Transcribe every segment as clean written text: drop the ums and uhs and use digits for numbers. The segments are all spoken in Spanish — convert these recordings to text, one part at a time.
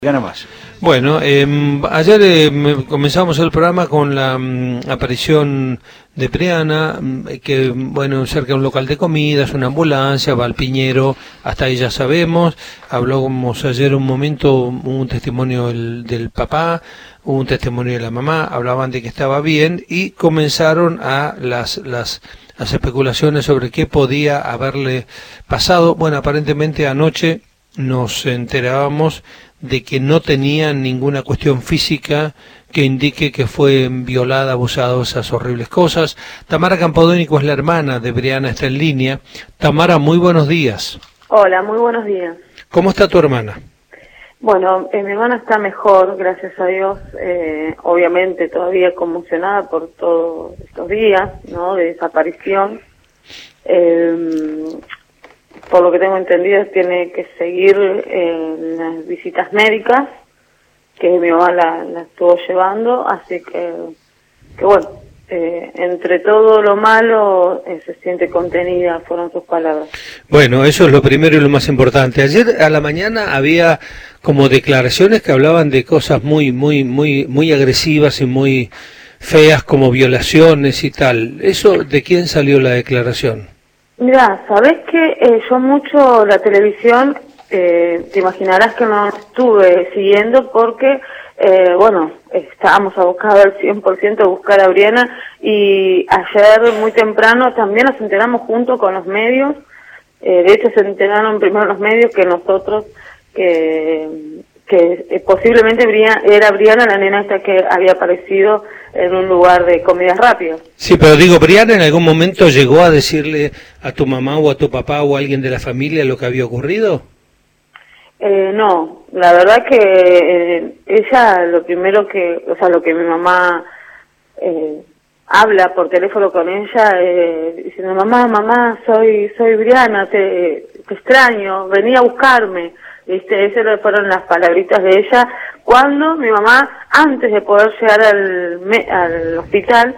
Gana más. Bueno, ayer comenzamos el programa con la aparición de Briana, que, bueno, cerca de un local de comidas, una ambulancia, va al Piñero, hasta ahí ya sabemos. Hablamos ayer un momento, un testimonio del papá, un testimonio de la mamá, hablaban de que estaba bien y comenzaron a las especulaciones sobre qué podía haberle pasado. Bueno, aparentemente anoche nos enterábamos de que no tenía ninguna cuestión física que indique que fue violada, abusada, esas horribles cosas. Tamara Campodónico es la hermana de Briana, está en línea. Tamara, muy buenos días. Hola, muy buenos días. ¿Cómo está tu hermana? Bueno, mi hermana está mejor, gracias a Dios, obviamente todavía conmocionada por todos estos días, ¿no?, de desaparición. Por lo que tengo entendido, tiene que seguir las visitas médicas, que mi mamá la estuvo llevando, así que bueno, entre todo lo malo se siente contenida, fueron sus palabras. Bueno, eso es lo primero y lo más importante. Ayer a la mañana había como declaraciones que hablaban de cosas muy agresivas y muy feas, como violaciones y tal. ¿Eso de quién salió la declaración? Mira, ¿sabés que yo mucho la televisión, te imaginarás que no estuve siguiendo porque, bueno, estábamos abocados al 100% a buscar a Briana, y ayer muy temprano también nos enteramos junto con los medios, de hecho se enteraron primero los medios que nosotros, que posiblemente era Briana la nena esta que había aparecido en un lugar de comidas rápidas. Sí, pero digo, ¿Briana en algún momento llegó a decirle a tu mamá o a tu papá o a alguien de la familia lo que había ocurrido? No, la verdad que ella lo primero que, o sea, lo que mi mamá habla por teléfono con ella, diciendo, mamá, soy Briana, te extraño, vení a buscarme. Esas fueron las palabritas de ella cuando mi mamá, antes de poder llegar al hospital,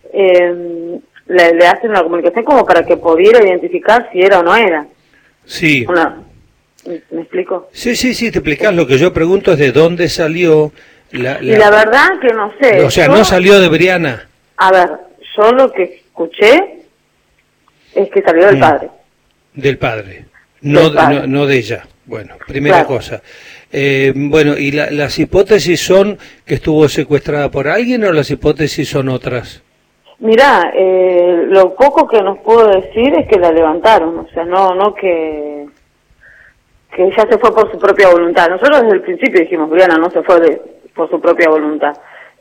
le hacen una comunicación como para que pudiera identificar si era o no era. Sí. ¿Me explico? Sí, te explicás. Lo que yo pregunto es de dónde salió Y la verdad que no sé. O sea, no salió de Briana. A ver, yo lo que escuché es que salió del padre. Del padre. No de ella. Bueno, primera cosa. Bueno, ¿y las hipótesis son que estuvo secuestrada por alguien o las hipótesis son otras? Mirá, lo poco que nos puedo decir es que la levantaron, o sea, no que ella se fue por su propia voluntad. Nosotros desde el principio dijimos, Briana no se fue por su propia voluntad.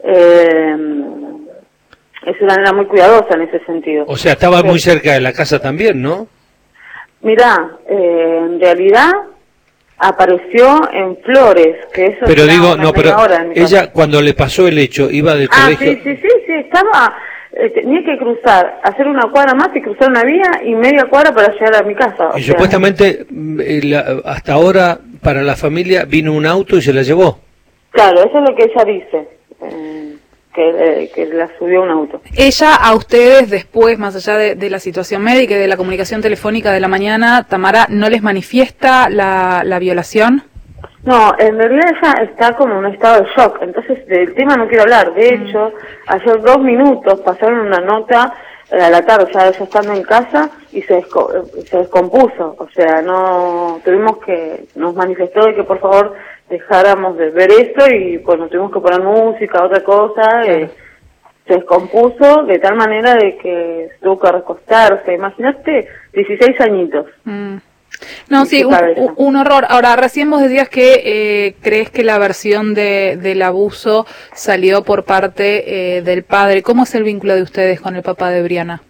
Es una nena muy cuidadosa en ese sentido. O sea, estaba muy cerca de la casa también, ¿no? Mirá, en realidad apareció en Flores, que eso. Pero digo, no, pero ella cuando le pasó el hecho, iba del colegio. Sí, estaba, tenía que cruzar, hacer una cuadra más y cruzar una vía y media cuadra para llegar a mi casa. Y supuestamente, hasta ahora, para la familia, vino un auto y se la llevó. Claro, eso es lo que ella dice, que la subió un auto. Ella, a ustedes, después, más allá de la situación médica y de la comunicación telefónica de la mañana, Tamara, ¿no les manifiesta la violación? No, en realidad ella está como en un estado de shock, entonces del tema no quiero hablar. De hecho, ayer 2 minutos pasaron una nota a la tarde, ya ella estando en casa, y se descompuso. O sea, nos manifestó de que por favor dejáramos de ver esto, y bueno, tuvimos que poner música, otra cosa. Se descompuso de tal manera de que tuvo que recostarse. Imagínate, 16 añitos. No, sí, un horror. Ahora, recién vos decías que crees que la versión del abuso salió por parte del padre. ¿Cómo es el vínculo de ustedes con el papá de Briana?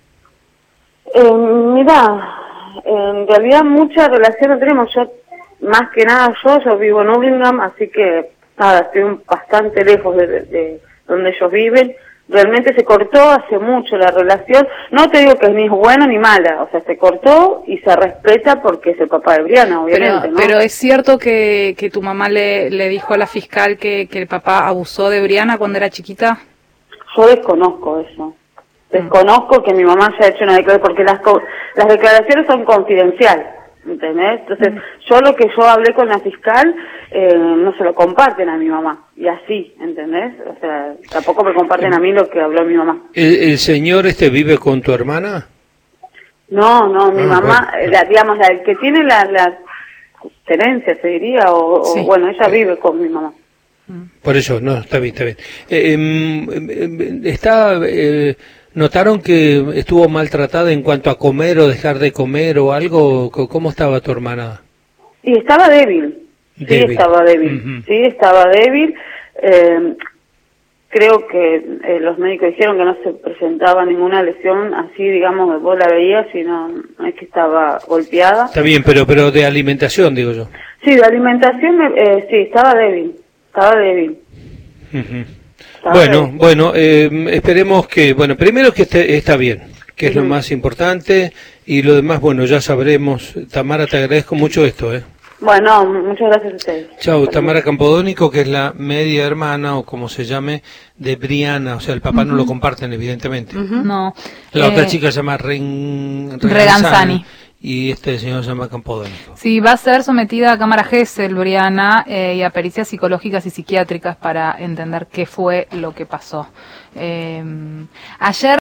Mira, en realidad mucha relación no tenemos. Más que nada yo vivo en Hurlingham, así que nada, estoy bastante lejos de donde ellos viven. Realmente se cortó hace mucho la relación. No te digo que ni es buena ni mala, o sea, se cortó y se respeta porque es el papá de Briana, obviamente, ¿no? Pero es cierto que tu mamá le dijo a la fiscal que el papá abusó de Briana cuando era chiquita. Yo desconozco eso. Desconozco que mi mamá haya hecho una declaración, porque las declaraciones son confidenciales, ¿entendés? Entonces, yo lo que yo hablé con la fiscal, no se lo comparten a mi mamá, y así, ¿entendés? O sea, tampoco me comparten a mí lo que habló mi mamá. ¿El señor vive con tu hermana? No, mi mamá, bueno. Digamos, el que tiene la tenencia, se diría, sí. Bueno, ella vive con mi mamá. Por eso, no, está bien. ¿Notaron que estuvo maltratada en cuanto a comer o dejar de comer o algo? ¿Cómo estaba tu hermana? Sí, estaba débil. Sí, estaba débil. Uh-huh. Sí, estaba débil. Creo que los médicos dijeron que no se presentaba ninguna lesión así, digamos, vos la veías, sino no es que estaba golpeada. Está bien, pero de alimentación, digo yo. Sí, de alimentación, sí, estaba débil. Estaba débil. Uh-huh. Bueno, esperemos que, primero que está bien, que es lo más importante, y lo demás, ya sabremos. Tamara, te agradezco mucho esto, Bueno, muchas gracias a ustedes. Chau, Tamara Campodónico, que es la media hermana, o como se llame, de Briana, o sea, el papá no lo comparten, evidentemente. No. La otra chica se llama Reganzani. Y este señor se llama Campodónico. Sí, va a ser sometida a cámara Gesell, Briana, y a pericias psicológicas y psiquiátricas para entender qué fue lo que pasó. Ayer